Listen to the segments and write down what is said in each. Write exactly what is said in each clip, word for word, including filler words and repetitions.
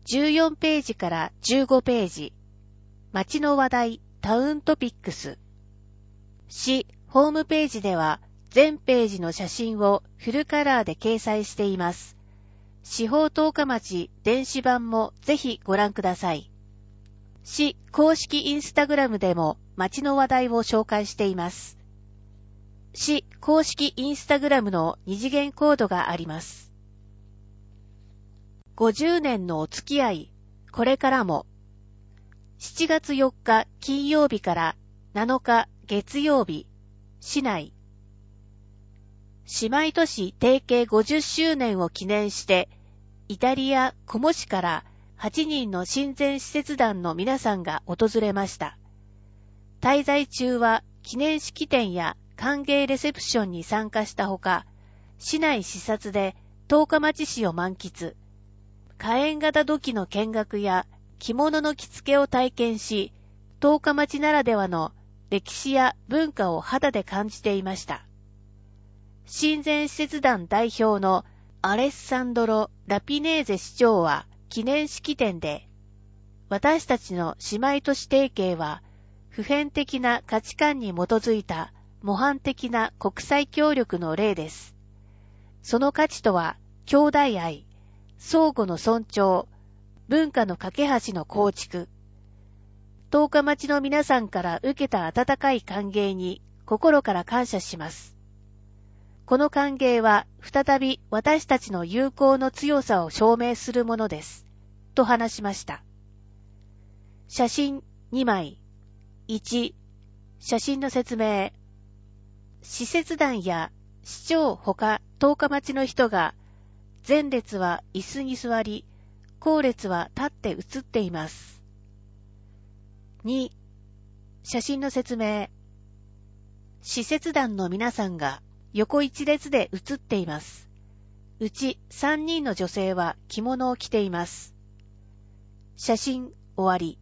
じゅうよんページからじゅうごページ、街の話題タウントピックス。市ホームページでは全ページの写真をフルカラーで掲載しています。市報十日町電子版もぜひご覧ください。市公式インスタグラムでも街の話題を紹介しています。市公式インスタグラムの二次元コードがあります。ごじゅうねんのお付き合い、これからも。しちがつよっか金曜日からなのか月曜日、市内。姉妹都市提携ごじゅっしゅうねんを記念して、イタリア・コモ市からはちにんの親善使節団の皆さんが訪れました。滞在中は記念式典や歓迎レセプションに参加したほか、市内視察で十日町市を満喫、火炎型土器の見学や着物の着付けを体験し、十日町ならではの歴史や文化を肌で感じていました。親善使節団代表のアレッサンドロ・ラピネーゼ市長は記念式典で、私たちの姉妹都市提携は普遍的な価値観に基づいた模範的な国際協力の例です。その価値とは兄弟愛、相互の尊重、文化の架け橋の構築。十日町の皆さんから受けた温かい歓迎に心から感謝します。この歓迎は再び私たちの友好の強さを証明するものです。と話しました。写真にまい。いち、写真の説明。使節団や市長ほか十日町の人が、前列は椅子に座り、後列は立って写っています。に、写真の説明。使節団の皆さんが横一列で写っています。うちさんにんの女性は着物を着ています。写真終わり。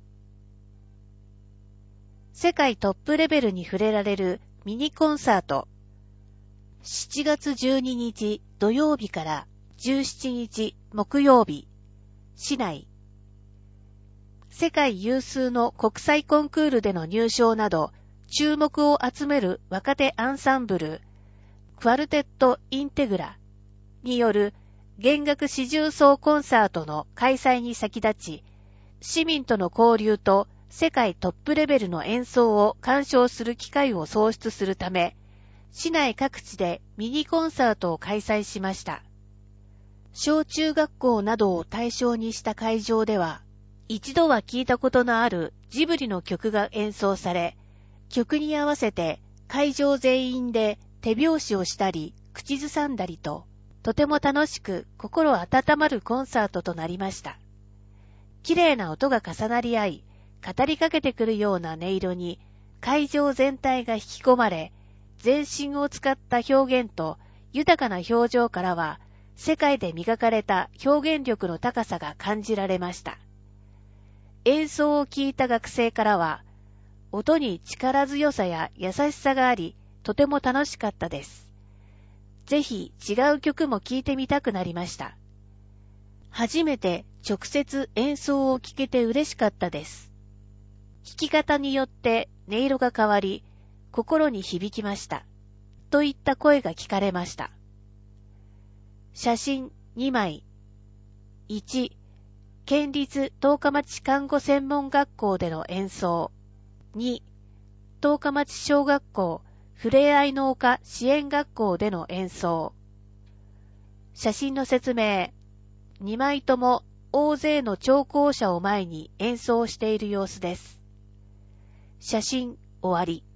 世界トップレベルに触れられるミニコンサート。しちがつじゅうににち土曜日からじゅうしちにち木曜日、市内。世界有数の国際コンクールでの入賞など、注目を集める若手アンサンブル、クアルテット・インテグラによる弦楽四重奏コンサートの開催に先立ち、市民との交流と世界トップレベルの演奏を鑑賞する機会を創出するため、市内各地でミニコンサートを開催しました。小中学校などを対象にした会場では、一度は聞いたことのあるジブリの曲が演奏され、曲に合わせて会場全員で手拍子をしたり、口ずさんだりと、とても楽しく心温まるコンサートとなりました。綺麗な音が重なり合い、語りかけてくるような音色に、会場全体が引き込まれ、全身を使った表現と豊かな表情からは、世界で磨かれた表現力の高さが感じられました。演奏を聴いた学生からは、音に力強さや優しさがあり、とても楽しかったです。ぜひ違う曲も聴いてみたくなりました。初めて直接演奏を聴けて嬉しかったです。弾き方によって音色が変わり、心に響きました。といった声が聞かれました。写真にまい。いち、県立十日町看護専門学校での演奏。に、十日町小学校ふれあいの丘支援学校での演奏。写真の説明。にまいとも大勢の聴講者を前に演奏している様子です。写真終わり。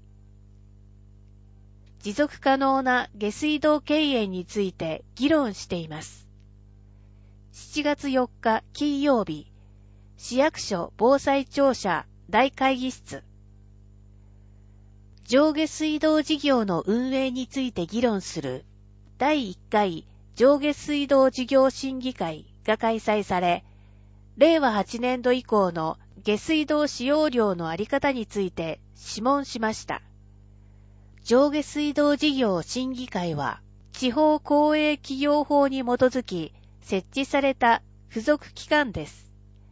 持続可能な下水道経営について議論しています。しちがつよっか金曜日、市役所防災庁舎大会議室。上下水道事業の運営について議論するだいいっかい上下水道事業審議会が開催され、れいわはちねんど以降の下水道使用量のあり方について諮問しました。上下水道事業審議会は、地方公営企業法に基づき設置された付属機関です。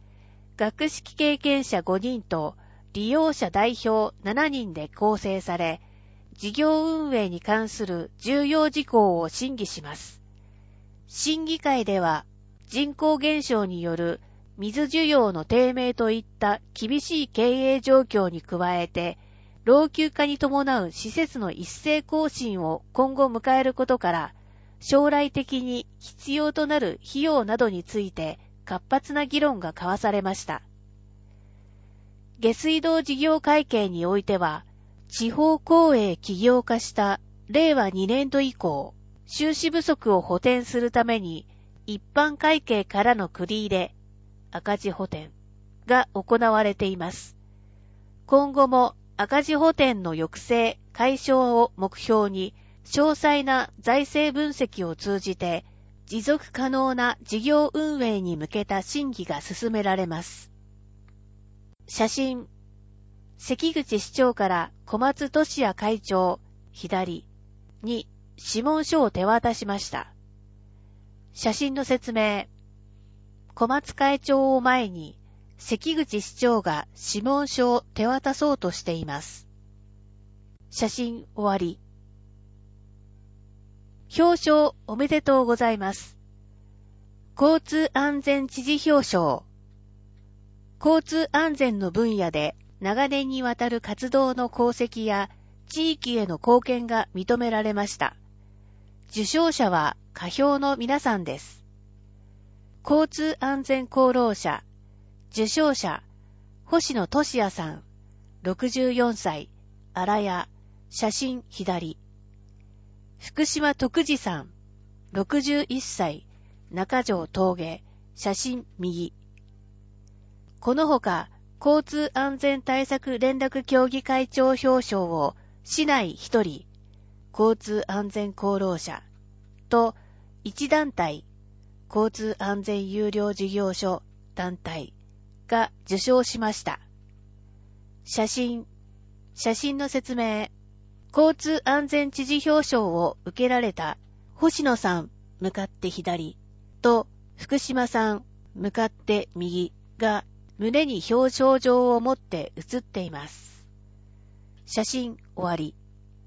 学識経験者ごにんと利用者代表しちにんで構成され、事業運営に関する重要事項を審議します。審議会では、人口減少による水需要の低迷といった厳しい経営状況に加えて、老朽化に伴う施設の一斉更新を今後迎えることから、将来的に必要となる費用などについて活発な議論が交わされました。下水道事業会計においては、地方公営企業化したれいわにねんど以降、収支不足を補填するために一般会計からの繰り入れ、赤字補填が行われています。今後も赤字補填の抑制、解消を目標に、詳細な財政分析を通じて、持続可能な事業運営に向けた審議が進められます。写真。関口市長から小松俊也会長、左に諮問書を手渡しました。写真の説明。小松会長を前に、関口市長が諮問書を手渡そうとしています。写真終わり。表彰おめでとうございます。交通安全知事表彰。交通安全の分野で長年にわたる活動の功績や地域への貢献が認められました。受賞者は下表の皆さんです。交通安全功労者。受賞者、星野俊也さん、ろくじゅうよんさい、荒谷、写真左。福島徳次さん、ろくじゅういっさい、中条峠、写真右。このほか、交通安全対策連絡協議会長表彰を市内ひとり、交通安全功労者といち団体、交通安全有料事業所団体が受賞しました。写真、写真の説明。交通安全知事表彰を受けられた星野さん向かって左と福島さん向かって右が胸に表彰状を持って写っています。写真終わり。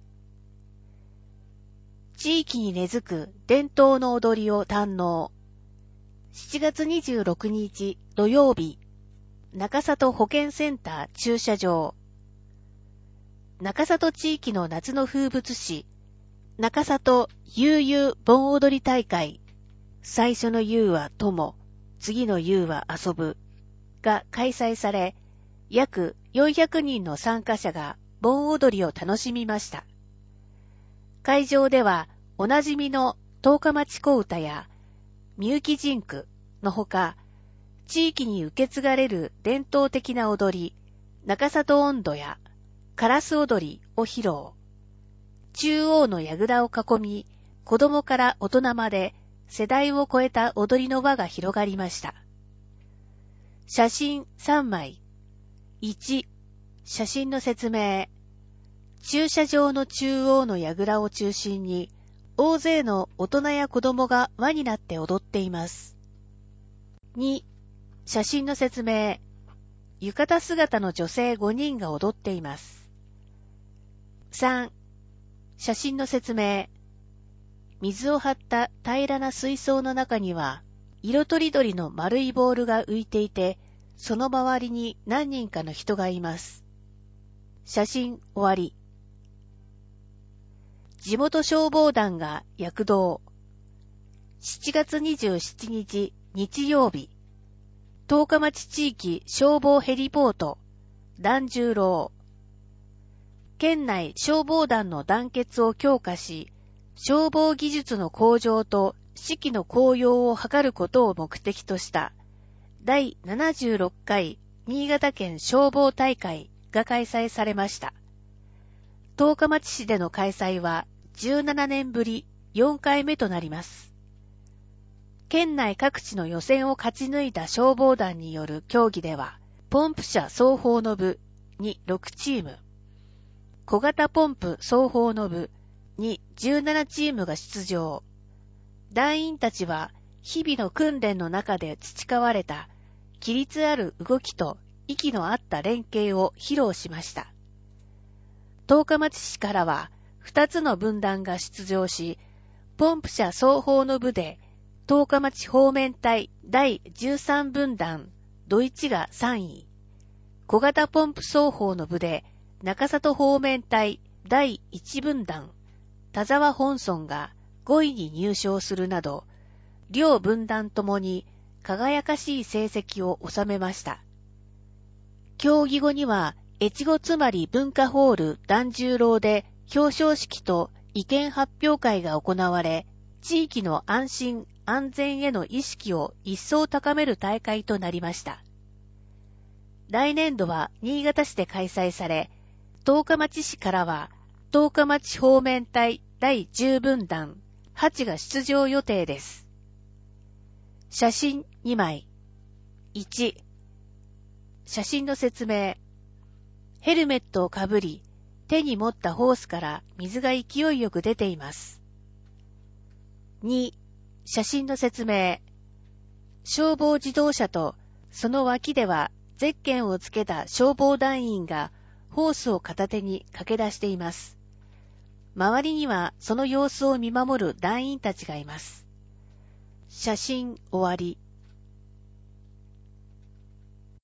地域に根付く伝統の踊りを堪能。しちがつにじゅうろくにち土曜日、中里保健センター駐車場。中里地域の夏の風物詩、中里悠々盆踊り大会。最初の悠は友、次の悠は遊ぶが開催され、約よんひゃくにんの参加者が盆踊りを楽しみました。会場ではおなじみの十日町小唄やみゆきジンクのほか、地域に受け継がれる伝統的な踊り、中里音頭やカラス踊りを披露。中央の櫓を囲み、子供から大人まで世代を超えた踊りの輪が広がりました。写真さんまい。いち、写真の説明。駐車場の中央の櫓を中心に、大勢の大人や子供が輪になって踊っています。に、写真の説明。浴衣姿の女性ごにんが踊っています。さん、写真の説明。水を張った平らな水槽の中には、色とりどりの丸いボールが浮いていて、その周りに何人かの人がいます。写真終わり。地元消防団が躍動。しちがつにじゅうしちにち日曜日、十日町地域消防ヘリポート、團十郎。県内消防団の団結を強化し、消防技術の向上と士気の高揚を図ることを目的としただいななじゅうろっかい新潟県消防大会が開催されました。十日町市での開催はじゅうななねんぶりよんかいめとなります。県内各地の予選を勝ち抜いた消防団による競技では、ポンプ車双方の部にろくチーム、小型ポンプ双方の部にじゅうななチームが出場。団員たちは日々の訓練の中で培われた規律ある動きと息の合った連携を披露しました。十日町市からは二つの分団が出場し、ポンプ車双方の部で十日町方面隊だいじゅうさんぶんだんどいちがさんい、小型ポンプ双方の部で中里方面隊だいいちぶんだん田沢本村がごいに入賞するなど、両分団ともに輝かしい成績を収めました。競技後には、越後つまり文化ホール團十郎で表彰式と意見発表会が行われ、地域の安心安全への意識を一層高める大会となりました。来年度は新潟市で開催され、十日町市からは十日町方面隊だいじゅうぶんだんはちが出場予定です。写真にまい。いち、写真の説明。ヘルメットをかぶり、手に持ったホースから水が勢いよく出ています。に、写真の説明。消防自動車とその脇ではゼッケンをつけた消防団員がホースを片手に駆け出しています。周りにはその様子を見守る団員たちがいます。写真終わり。